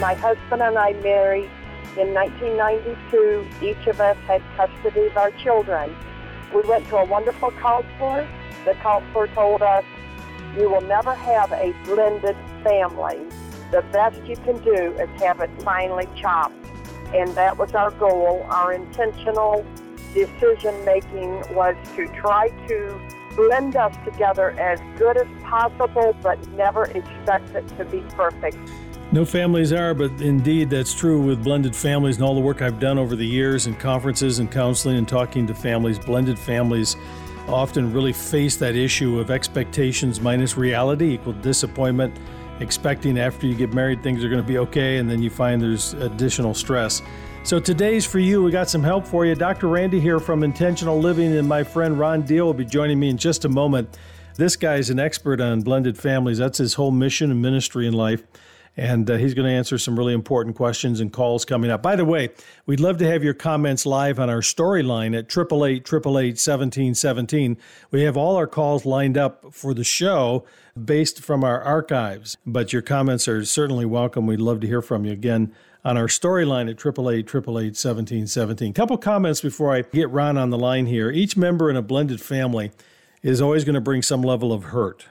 My husband and I married in 1992. Each of us had custody of our children. We went to a wonderful counselor. The counselor told us, you will never have a blended family. The best you can do is have it finely chopped. And that was our goal. Our intentional decision-making was to try to blend us together as good as possible, but never expect it to be perfect. No families are, but indeed that's true with blended families and all the work I've done over the years in conferences and counseling and talking to families. Blended families often really face that issue of expectations minus reality equal disappointment, expecting after you get married things are going to be okay, and then you find there's additional stress. So today's for you. We got some help for you. Dr. Randy here from Intentional Living, and my friend Ron Deal will be joining me in just a moment. This guy's an expert on blended families. That's his whole mission and ministry in life. And he's going to answer some really important questions and calls coming up. By the way, we'd love to have your comments live on our storyline at 888-888-1717. We have all our calls lined up for the show based from our archives, but your comments are certainly welcome. We'd love to hear from you again on our storyline at 888-888-1717. Couple comments before I get Ron on the line here. Each member in a blended family is always going to bring some level of hurt.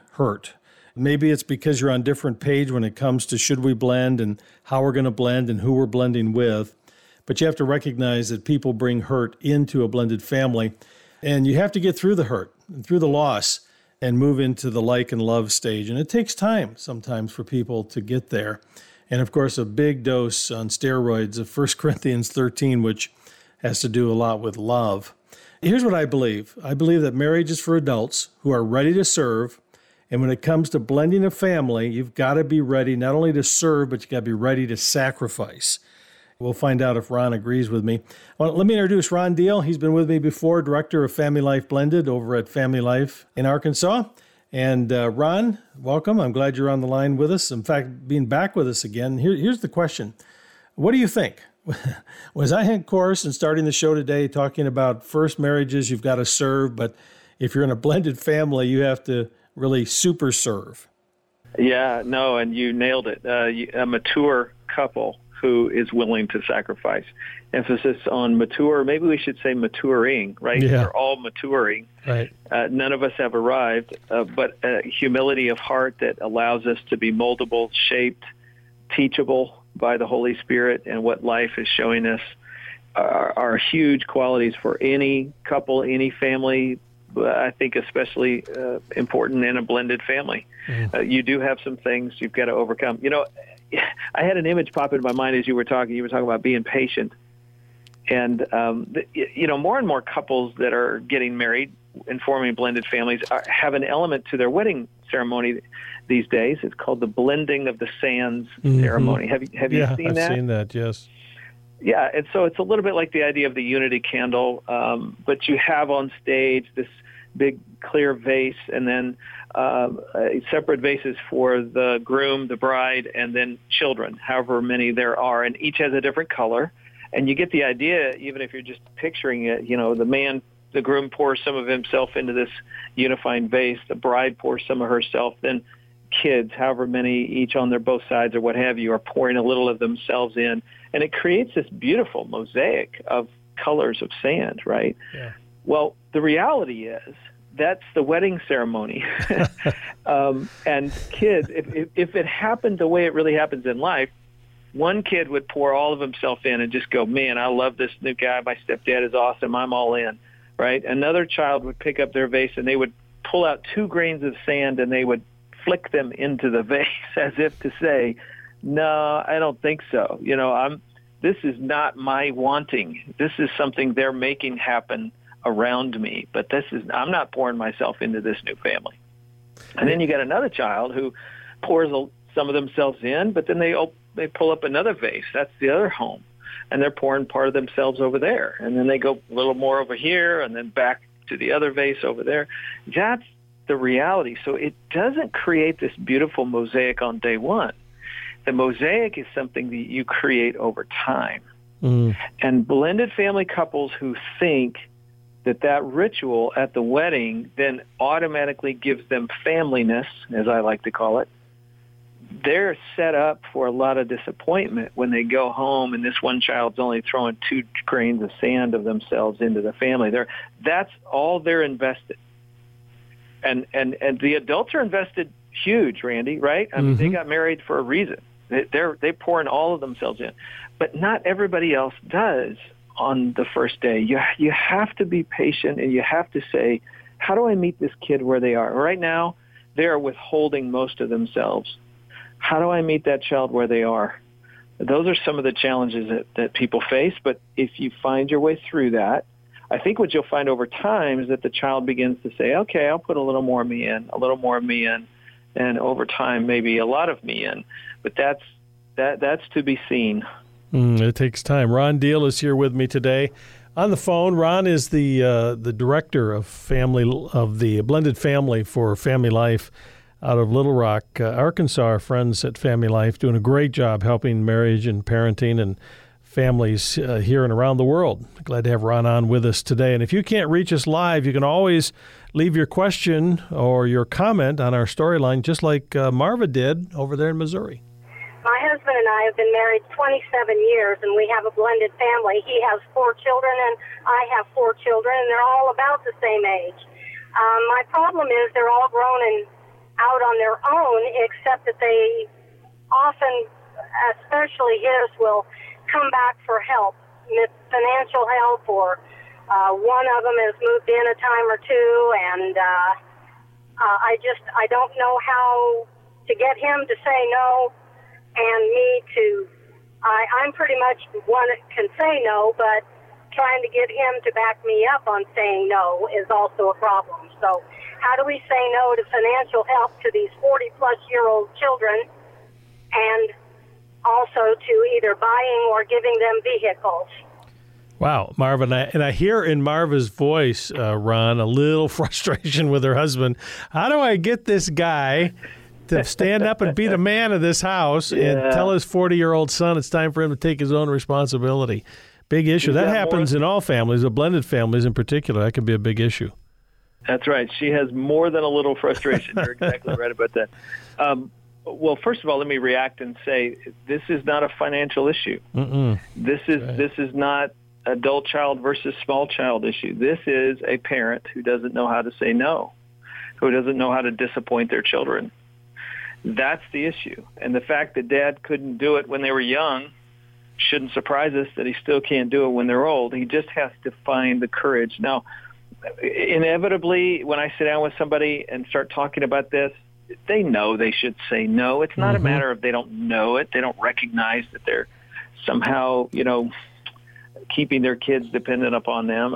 Maybe it's because you're on different page when it comes to should we blend and how we're going to blend and who we're blending with. But you have to recognize that people bring hurt into a blended family, and you have to get through the hurt and through the loss and move into the like and love stage. And it takes time sometimes for people to get there. And of course, a big dose on steroids of 1 Corinthians 13, which has to do a lot with love. Here's what I believe. I believe that marriage is for adults who are ready to serve. And when it comes to blending a family, you've got to be ready not only to serve, but you got to be ready to sacrifice. We'll find out if Ron agrees with me. Well, let me introduce Ron Deal. He's been with me before, Director of Family Life Blended over at Family Life in Arkansas. And Ron, welcome. I'm glad you're on the line with us. In fact, being back with us again. Here's the question. What do you think? Was I in course in starting the show today talking about first marriages, you've got to serve, but if you're in a blended family, you have to really super serve? Yeah, no, and you nailed it. A mature couple who is willing to sacrifice. Emphasis on mature. Maybe we should say maturing, right? Yeah. We're all maturing. Right. None of us have arrived, but humility of heart that allows us to be moldable, shaped, teachable by the Holy Spirit, and what life is showing us are huge qualities for any couple, any family. I think especially important in a blended family. Mm-hmm. You do have some things you've got to overcome. You know, I had an image pop into my mind as you were talking. You were talking about being patient. And, more and more couples that are getting married and forming blended families have an element to their wedding ceremony these days. It's called the blending of the sands ceremony. Have you seen that? I've seen that, yes. Yeah, and so it's a little bit like the idea of the unity candle, but you have on stage this big clear vase and then separate vases for the groom, the bride, and then children, however many there are, and each has a different color. And you get the idea, even if you're just picturing it, the groom pours some of himself into this unifying vase, the bride pours some of herself, then kids, however many each on their both sides or what have you, are pouring a little of themselves in. And it creates this beautiful mosaic of colors of sand, right? Yeah. Well, the reality is that's the wedding ceremony. And kids, if it happened the way it really happens in life, one kid would pour all of himself in and just go, man, I love this new guy. My stepdad is awesome. I'm all in, right? Another child would pick up their vase and they would pull out 2 grains of sand and they would flick them into the vase as if to say, no, I don't think so. This is not my wanting. This is something they're making happen around me, but I'm not pouring myself into this new family. And then you got another child who pours some of themselves in, but then they pull up another vase. That's the other home. And they're pouring part of themselves over there. And then they go a little more over here and then back to the other vase over there. That's the reality. So it doesn't create this beautiful mosaic on day one. The mosaic is something that you create over time. And blended family couples who think that ritual at the wedding then automatically gives them familyness, as I like to call it, they're set up for a lot of disappointment when they go home and this one child's only throwing 2 grains of sand of themselves into the family. That's all they're invested. And the adults are invested huge, Randy, right? I mean, they got married for a reason. They pour in all of themselves in. But not everybody else does on the first day. You have to be patient, and you have to say, how do I meet this kid where they are? Right now, they are withholding most of themselves. How do I meet that child where they are? Those are some of the challenges that people face. But if you find your way through that, I think what you'll find over time is that the child begins to say, okay, I'll put a little more of me in, a little more of me in, and over time, maybe a lot of me in. But that's to be seen. It takes time. Ron Deal is here with me today on the phone. Ron is the director of the Blended Family for Family Life out of Little Rock, Arkansas. Our friends at Family Life doing a great job helping marriage and parenting and families here and around the world. Glad to have Ron on with us today. And if you can't reach us live, you can always leave your question or your comment on our storyline, just like Marva did over there in Missouri. My husband and I have been married 27 years, and we have a blended family. He has 4 children, and I have 4 children, and they're all about the same age. My problem is they're all grown and out on their own, except that they often, especially his, will come back for help, financial help, or one of them has moved in a time or two, and I don't know how to get him to say no, and me to, I'm pretty much one that can say no, but trying to get him to back me up on saying no is also a problem. So how do we say no to financial help to these 40-plus-year-old children, and also to either buying or giving them vehicles? Wow, Marva, and I hear in Marva's voice, Ron, a little frustration with her husband. How do I get this guy to stand up and be the man of this house and tell his 40-year-old son it's time for him to take his own responsibility? Big issue. That happens in all families, the blended families in particular. That can be a big issue. That's right. She has more than a little frustration. You're exactly right about that. Well, first of all, let me react and say this is not a financial issue. This is not adult child versus small child issue. This is a parent who doesn't know how to say no, who doesn't know how to disappoint their children. That's the issue. And the fact that dad couldn't do it when they were young shouldn't surprise us that he still can't do it when they're old. He just has to find the courage. Now, inevitably, when I sit down with somebody and start talking about this, they know they should say no. It's not a matter of they don't know it. They don't recognize that they're somehow, keeping their kids dependent upon them.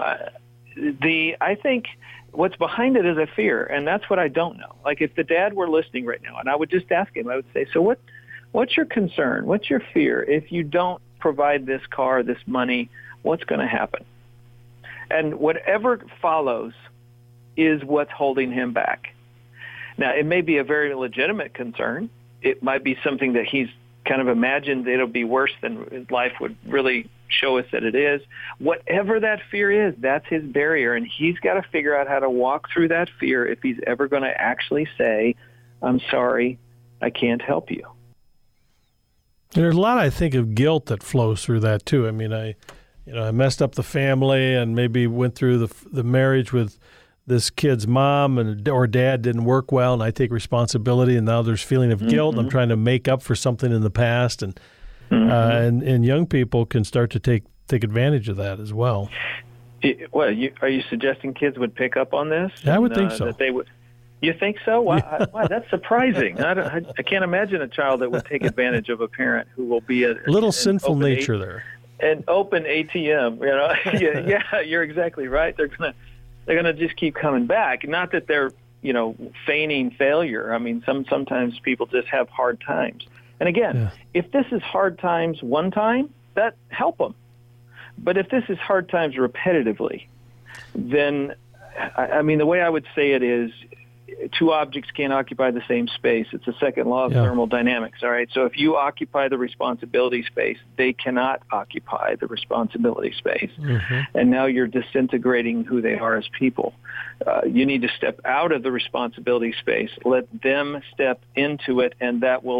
I think what's behind it is a fear, and that's what I don't know. Like if the dad were listening right now, and I would just ask him, I would say, so what's your concern? What's your fear? If you don't provide this car, this money, what's going to happen? And whatever follows is what's holding him back. Now, it may be a very legitimate concern. It might be something that he's kind of imagined it'll be worse than life would really show us that it is. Whatever that fear is, that's his barrier, and he's got to figure out how to walk through that fear if he's ever going to actually say, I'm sorry, I can't help you. There's a lot, I think, of guilt that flows through that, too. I mean, I messed up the family and maybe went through the marriage with this kid's mom or dad didn't work well, and I take responsibility, and now there's feeling of guilt, and I'm trying to make up for something in the past, and young people can start to take advantage of that as well. Are you suggesting kids would pick up on this? Yeah, I would think so. That they would. You think so? Wow, that's surprising. I can't imagine a child that would take advantage of a parent who will be a little sinful nature there. An open ATM, Yeah, you're exactly right. They're gonna just keep coming back. Not that they're feigning failure. I mean, sometimes people just have hard times. And again, if this is hard times one time, that help them. But if this is hard times repetitively, then I mean the way I would say it is, two objects can't occupy the same space. It's the second law of thermodynamics, all right? So if you occupy the responsibility space, they cannot occupy the responsibility space. And now you're disintegrating who they are as people. You need to step out of the responsibility space, let them step into it, and that will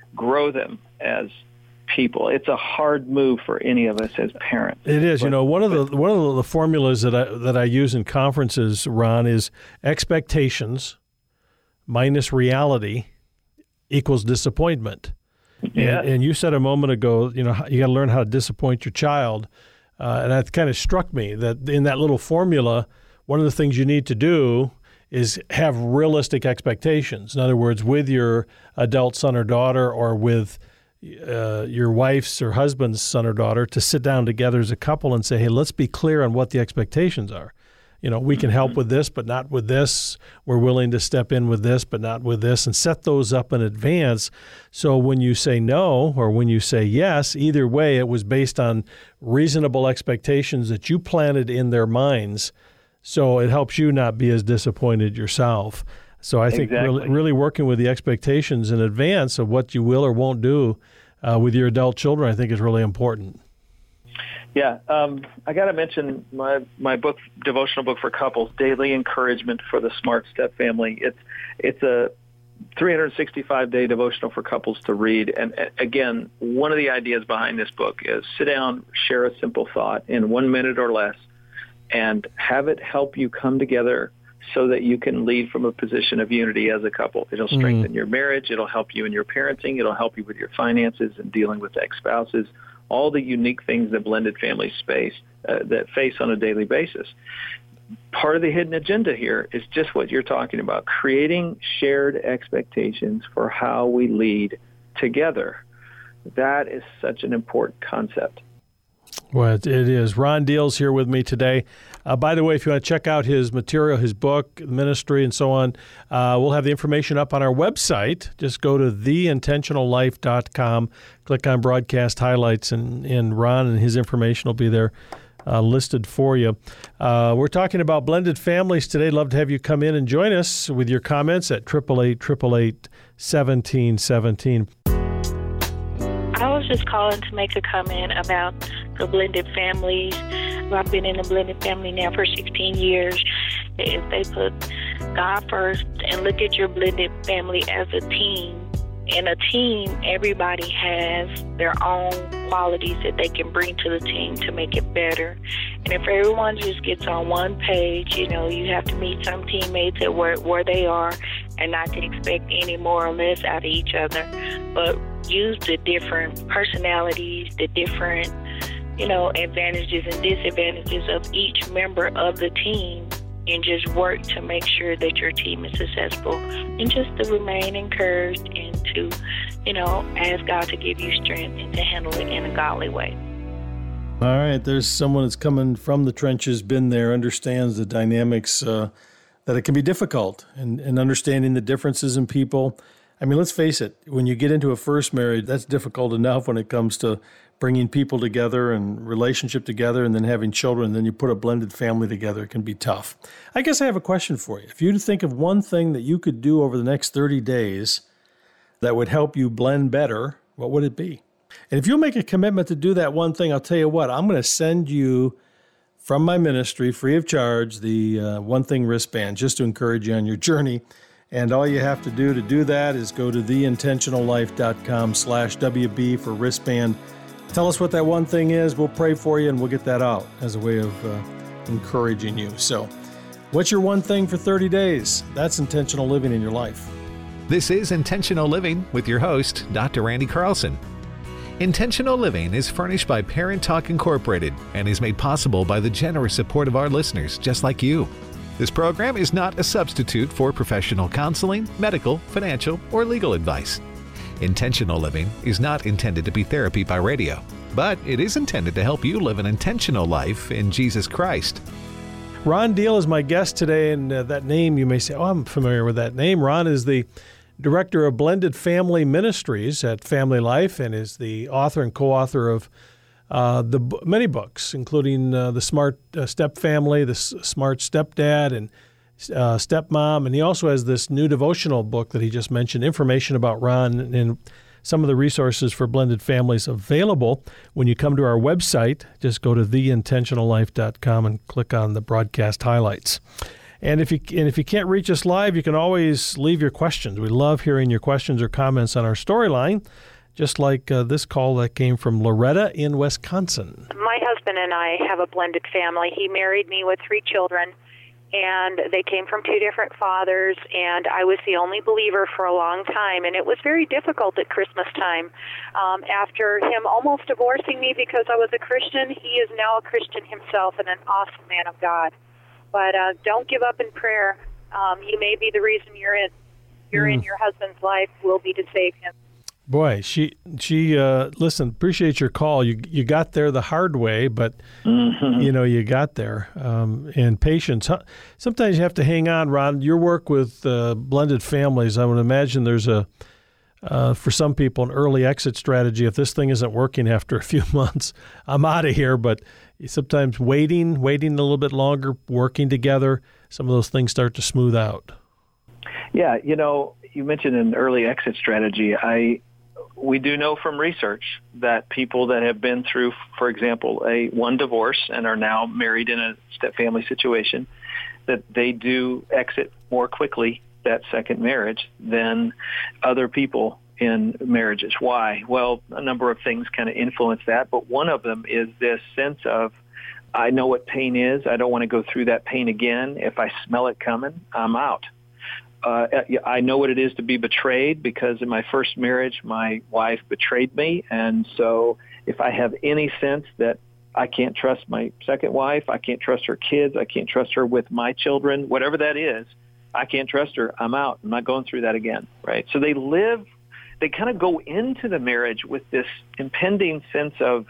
grow them as people. It's a hard move for any of us as parents. It is. One of the formulas that I use in conferences, Ron, is expectations minus reality equals disappointment. Yeah. And you said a moment ago, you got to learn how to disappoint your child. And that kind of struck me that in that little formula, one of the things you need to do is have realistic expectations. In other words, with your adult son or daughter, or with your wife's or husband's son or daughter, to sit down together as a couple and say, hey, let's be clear on what the expectations are. We can help with this, but not with this. We're willing to step in with this, but not with this, and set those up in advance. So when you say no or when you say yes, either way, it was based on reasonable expectations that you planted in their minds. So it helps you not be as disappointed yourself. So I think really working with the expectations in advance of what you will or won't do with your adult children, I think is really important. Yeah, I got to mention my book, devotional book for couples, Daily Encouragement for the Smart Step Family. It's a 365-day devotional for couples to read. And again, one of the ideas behind this book is sit down, share a simple thought in 1 minute or less, and have it help you come together so that you can lead from a position of unity as a couple. It'll strengthen your marriage. It'll help you in your parenting. It'll help you with your finances and dealing with ex-spouses, all the unique things that blended families face on a daily basis. Part of the hidden agenda here is just what you're talking about, creating shared expectations for how we lead together. That is such an important concept. Well, it is. Ron Deal's here with me today. By the way, if you want to check out his material, his book, ministry, and so on, we'll have the information up on our website. Just go to theintentionallife.com, click on broadcast highlights, and Ron and his information will be there listed for you. We're talking about blended families today. Love to have you come in and join us with your comments at 888-888-1717. I was just calling to make a comment about the blended families. I've been in a blended family now for 16 years. If they put God first and look at your blended family as a team, in a team, everybody has their own qualities that they can bring to the team to make it better. And if everyone just gets on one page, you have to meet some teammates at where they are and not to expect any more or less out of each other, but use the different personalities, the different, advantages and disadvantages of each member of the team, and just work to make sure that your team is successful, and just to remain encouraged and to, ask God to give you strength and to handle it in a godly way. All right. There's someone that's coming from the trenches, been there, understands the dynamics, that it can be difficult, and understanding the differences in people. I mean, let's face it, when you get into a first marriage, that's difficult enough when it comes to bringing people together and relationship together, and then having children, and then you put a blended family together. It can be tough. I guess I have a question for you. If you think of one thing that you could do over the next 30 days that would help you blend better, what would it be? And if you'll make a commitment to do that one thing, I'll tell you what, I'm going to send you from my ministry, free of charge, the One Thing wristband, just to encourage you on your journey. And all you have to do that is go to theintentionallife.com/WB for wristband. Tell us what that one thing is. We'll pray for you, and we'll get that out as a way of encouraging you. So what's your one thing for 30 days? That's intentional living in your life. This is Intentional Living with your host, Dr. Randy Carlson. Intentional Living is furnished by Parent Talk Incorporated and is made possible by the generous support of our listeners just like you. This program is not a substitute for professional counseling, medical, financial, or legal advice. Intentional Living is not intended to be therapy by radio, but it is intended to help you live an intentional life in Jesus Christ. Ron Deal is my guest today, and that name, you may say, I'm familiar with that name. Ron is the Director of Blended Family Ministries at Family Life and is the author and co-author of many books, including The Smart Step Family, The Smart Stepdad, and Stepmom. And he also has this new devotional book that he just mentioned, information about Ron and some of the resources for blended families available. When you come to our website, just go to theintentionallife.com and click on the broadcast highlights. And if you can't reach us live, you can always leave your questions. We love hearing your questions or comments on our Storyline, just like this call that came from Loretta in Wisconsin. My husband and I have a blended family. He married me with 3 children, and they came from 2 different fathers, and I was the only believer for a long time, and it was very difficult at Christmas time. After him almost divorcing me because I was a Christian, he is now a Christian himself and an awesome man of God. But don't give up in prayer. He may be the reason you're in your husband's life will be to save him. Boy, she listen, appreciate your call. You got there the hard way, but you got there. And patience. Sometimes you have to hang on, Ron. Your work with blended families, I would imagine there's for some people an early exit strategy. If this thing isn't working after a few months, I'm out of here. But sometimes waiting a little bit longer, working together, some of those things start to smooth out. Yeah, you mentioned an early exit strategy. We do know from research that people that have been through, for example, one divorce and are now married in a step-family situation, that they do exit more quickly that second marriage than other people in marriages. Why? Well, a number of things kind of influence that, but one of them is this sense of, I know what pain is. I don't want to go through that pain again. If I smell it coming, I'm out. I know what it is to be betrayed because in my first marriage, my wife betrayed me. And so if I have any sense that I can't trust my second wife, I can't trust her kids, I can't trust her with my children, whatever that is, I can't trust her, I'm out. I'm not going through that again, right? So they kind of go into the marriage with this impending sense of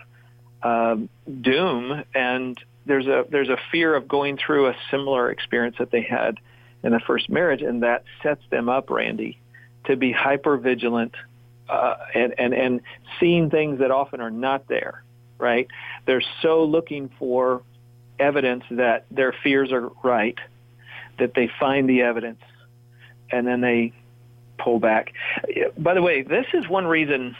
doom, and there's a fear of going through a similar experience that they had in the first marriage, and that sets them up, Randy, to be hyper vigilant and seeing things that often are not there, right? They're so looking for evidence that their fears are right that they find the evidence and then they pull back. By the way, this is one reason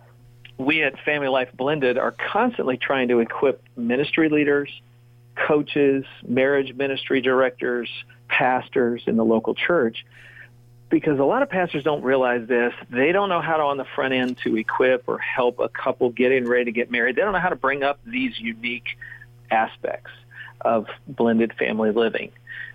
we at Family Life Blended are constantly trying to equip ministry leaders, coaches, marriage ministry directors, pastors in the local church, because a lot of pastors don't realize this. They don't know how to, on the front end, to equip or help a couple getting ready to get married. They don't know how to bring up these unique aspects of blended family living.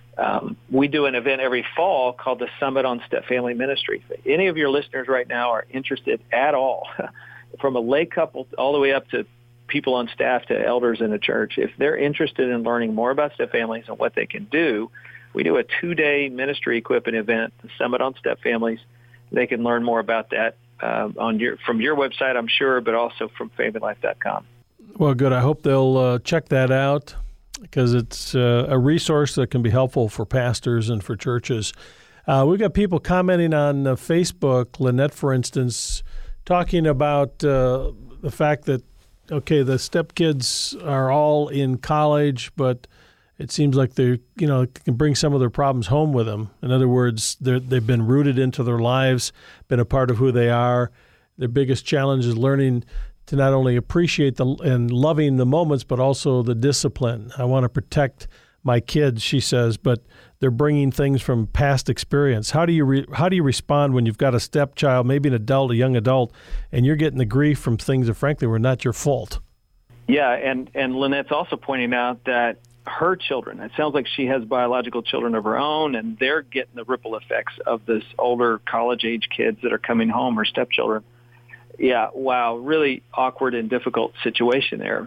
We do an event every fall called the Summit on Step Family Ministry. If any of your listeners right now are interested at all, from a lay couple all the way up to people on staff to elders in the church, if they're interested in learning more about step families and what they can do, we do a 2-day ministry equipping event, the Summit on Step Families. They can learn more about that from your website, I'm sure, but also from FamilyLife.com. Well, good. I hope they'll check that out, because it's a resource that can be helpful for pastors and for churches. We've got people commenting on Facebook, Lynette, for instance, talking about the fact that, okay, the stepkids are all in college, but it seems like they can bring some of their problems home with them. In other words, they've been rooted into their lives, been a part of who they are. Their biggest challenge is learning to not only appreciate and loving the moments, but also the discipline. I want to protect my kids, she says, but they're bringing things from past experience. How do you respond when you've got a stepchild, maybe an adult, a young adult, and you're getting the grief from things that frankly were not your fault? Yeah, and Lynette's also pointing out that her children, it sounds like she has biological children of her own, and they're getting the ripple effects of this older college-age kids that are coming home, her stepchildren. Yeah, wow, really awkward and difficult situation there.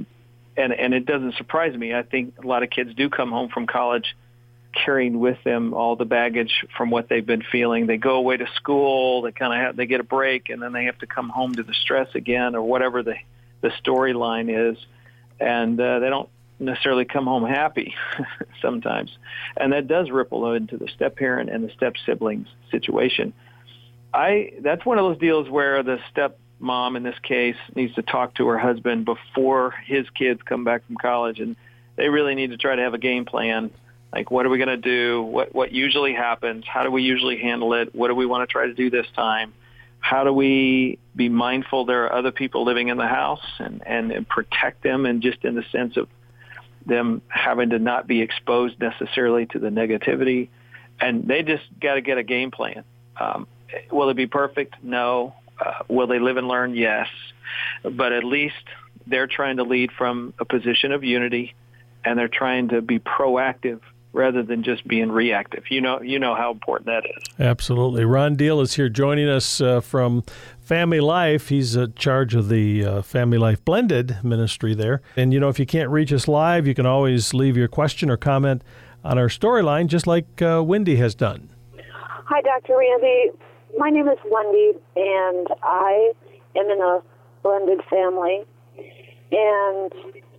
And it doesn't surprise me. I think a lot of kids do come home from college carrying with them all the baggage from what they've been feeling. They go away to school, they get a break, and then they have to come home to the stress again or whatever the storyline is, and they don't necessarily come home happy sometimes. And that does ripple into the step-parent and the step-siblings situation. That's one of those deals where the stepmom, in this case, needs to talk to her husband before his kids come back from college, and they really need to try to have a game plan. Like, what are we going to do? What usually happens? How do we usually handle it? What do we want to try to do this time? How do we be mindful there are other people living in the house and protect them, and just in the sense of them having to not be exposed necessarily to the negativity, and they just got to get a game plan. Will it be perfect? No. Will they live and learn? Yes. But at least they're trying to lead from a position of unity, and they're trying to be proactive rather than just being reactive. You know how important that is. Absolutely. Ron Deal is here joining us from Family Life. He's in charge of the Family Life Blended ministry there. And, if you can't reach us live, you can always leave your question or comment on our storyline, just like Wendy has done. Hi, Dr. Randy. My name is Wendy, and I am in a blended family. And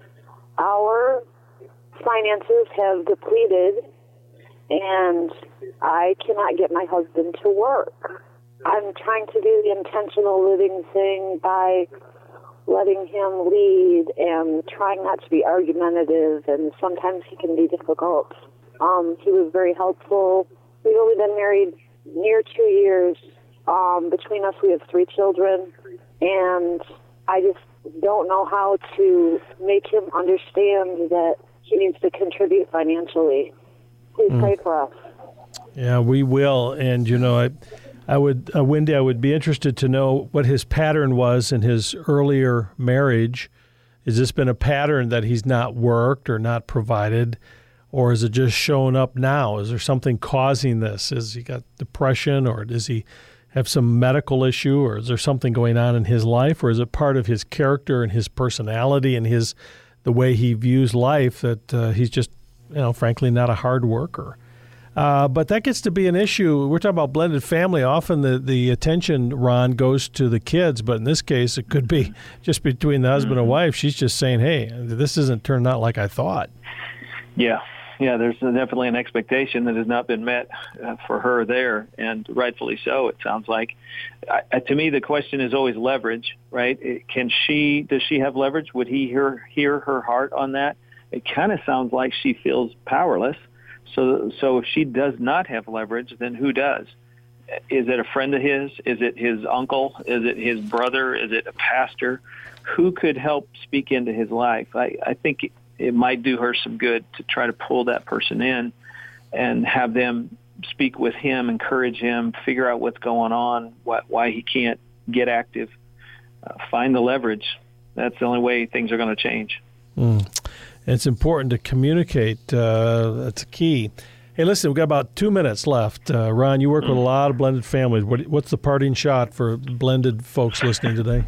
our finances have depleted, and I cannot get my husband to work. I'm trying to do the intentional living thing by letting him lead and trying not to be argumentative, and sometimes he can be difficult. He was very helpful. We've only been married near 2 years. Between us, we have 3 children, and I just don't know how to make him understand that he needs to contribute financially. Please pray for us. Yeah, we will. And, I would, Wendy, I would be interested to know what his pattern was in his earlier marriage. Has this been a pattern that he's not worked or not provided, or is it just showing up now? Is there something causing this? Has he got depression, or does he have some medical issue, or is there something going on in his life, or is it part of his character and his personality and the way he views life that he's just, frankly, not a hard worker? But that gets to be an issue. We're talking about blended family. Often the attention, Ron, goes to the kids, but in this case, it could be just between the husband and wife. She's just saying, hey, this isn't turned out like I thought. Yeah, there's definitely an expectation that has not been met for her there, and rightfully so, it sounds like. To me, the question is always leverage, right? Does she have leverage? Would he hear her heart on that? It kind of sounds like she feels powerless. So if she does not have leverage, then who does? Is it a friend of his? Is it his uncle? Is it his brother? Is it a pastor? Who could help speak into his life? I think it might do her some good to try to pull that person in and have them speak with him, encourage him, figure out what's going on, why he can't get active, find the leverage. That's the only way things are going to change. It's important to communicate. That's key. Hey, listen, we've got about 2 minutes left. Ron, you work with a lot of blended families. What's the parting shot for blended folks listening today?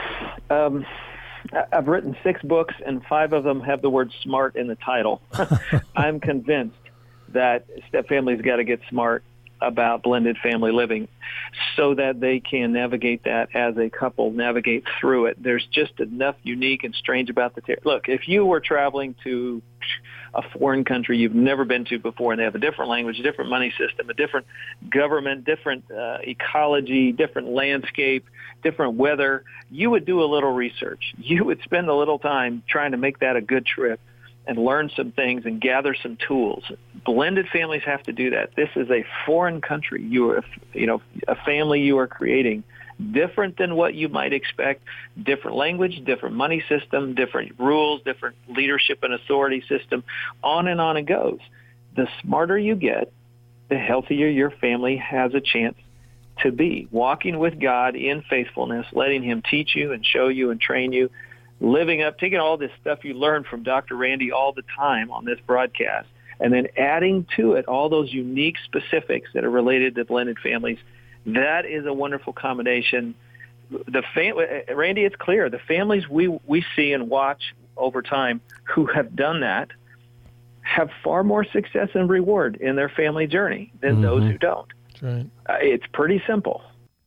I've written 6 books, and 5 of them have the word smart in the title. I'm convinced that step families got to get smart about blended family living so that they can navigate that as a couple, navigate through it. There's just enough unique and strange about look, if you were traveling to a foreign country you've never been to before, and they have a different language, a different money system, a different government, different ecology, different landscape, different weather, you would do a little research. You would spend a little time trying to make that a good trip and learn some things and gather some tools. Blended families have to do that. This is a foreign country. A family you are creating, different than what you might expect, different language, different money system, different rules, different leadership and authority system, on it goes. The smarter you get, the healthier your family has a chance to be. Walking with God in faithfulness, letting him teach you and show you and train you, living up, taking all this stuff you learn from Dr. Randy all the time on this broadcast, and then adding to it all those unique specifics that are related to blended families. That is a wonderful combination. Randy, it's clear. The families we see and watch over time who have done that have far more success and reward in their family journey than those who don't. That's right. It's pretty simple.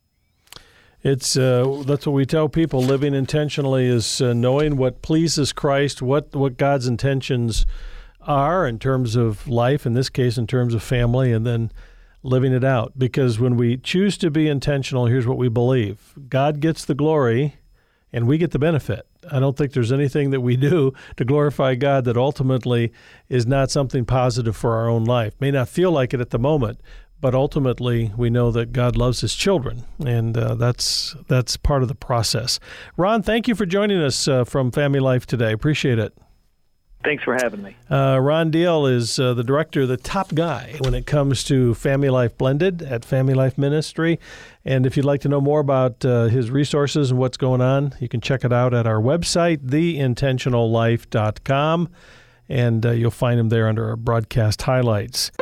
It's that's what we tell people. Living intentionally is knowing what pleases Christ, what God's intentions are in terms of life, in this case in terms of family, and then living it out. Because when we choose to be intentional, here's what we believe. God gets the glory, and we get the benefit. I don't think there's anything that we do to glorify God that ultimately is not something positive for our own life. May not feel like it at the moment, but ultimately, we know that God loves his children, and that's part of the process. Ron, thank you for joining us from Family Life today. Appreciate it. Thanks for having me. Ron Deal is the director, the top guy when it comes to Family Life Blended at Family Life Ministry. And if you'd like to know more about his resources and what's going on, you can check it out at our website, theintentionallife.com, and you'll find him there under our broadcast highlights.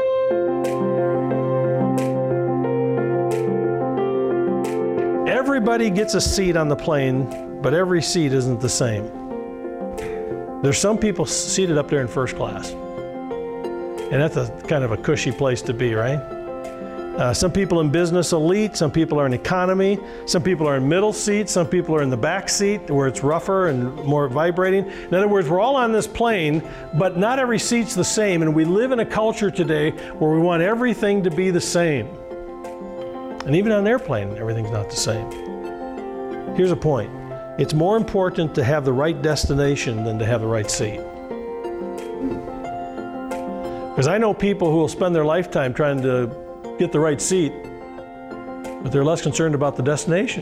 Everybody gets a seat on the plane, but every seat isn't the same. There's some people seated up there in first class, and that's a kind of a cushy place to be, right? Some people in business elite, some people are in economy, some people are in middle seat, some people are in the back seat where it's rougher and more vibrating. In other words, we're all on this plane, but not every seat's the same, and we live in a culture today where we want everything to be the same. And even on an airplane, everything's not the same. Here's a point. It's more important to have the right destination than to have the right seat. Because I know people who will spend their lifetime trying to get the right seat, but they're less concerned about the destination.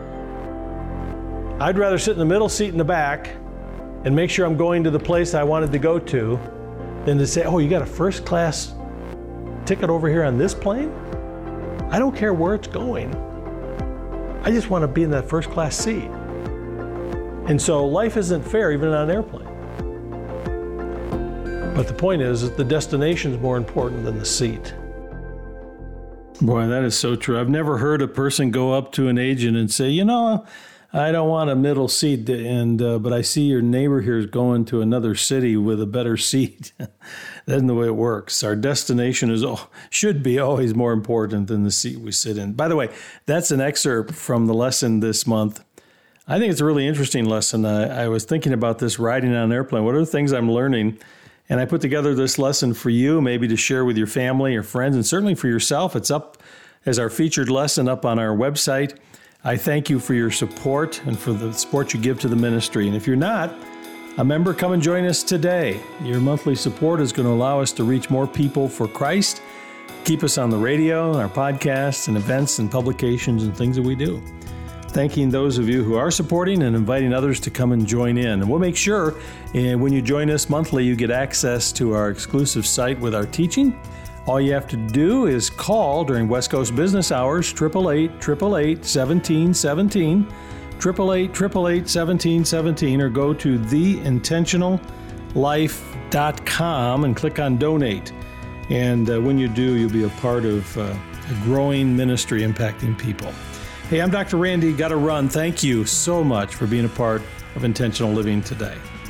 I'd rather sit in the middle seat in the back and make sure I'm going to the place I wanted to go to than to say, oh, you got a first class ticket over here on this plane? I don't care where it's going. I just want to be in that first class seat. And so life isn't fair even on an airplane. But the point is that the destination is more important than the seat. Boy, that is so true. I've never heard a person go up to an agent and say, you know, I don't want a middle seat, but I see your neighbor here is going to another city with a better seat. That isn't the way it works. Our destination should be always more important than the seat we sit in. By the way, that's an excerpt from the lesson this month. I think it's a really interesting lesson. I was thinking about this riding on an airplane. What are the things I'm learning? And I put together this lesson for you, maybe to share with your family or friends, and certainly for yourself. It's up as our featured lesson up on our website. I thank you for your support and for the support you give to the ministry. And if you're not a member, come and join us today. Your monthly support is going to allow us to reach more people for Christ, keep us on the radio, our podcasts and events and publications and things that we do. Thanking those of you who are supporting and inviting others to come and join in. And we'll make sure when you join us monthly, you get access to our exclusive site with our teaching. All you have to do is call during West Coast business hours, 888-888-1717, 888-888-1717, or go to theintentionallife.com and click on Donate. And when you do, you'll be a part of a growing ministry impacting people. Hey, I'm Dr. Randy. Got to run. Thank you so much for being a part of Intentional Living today.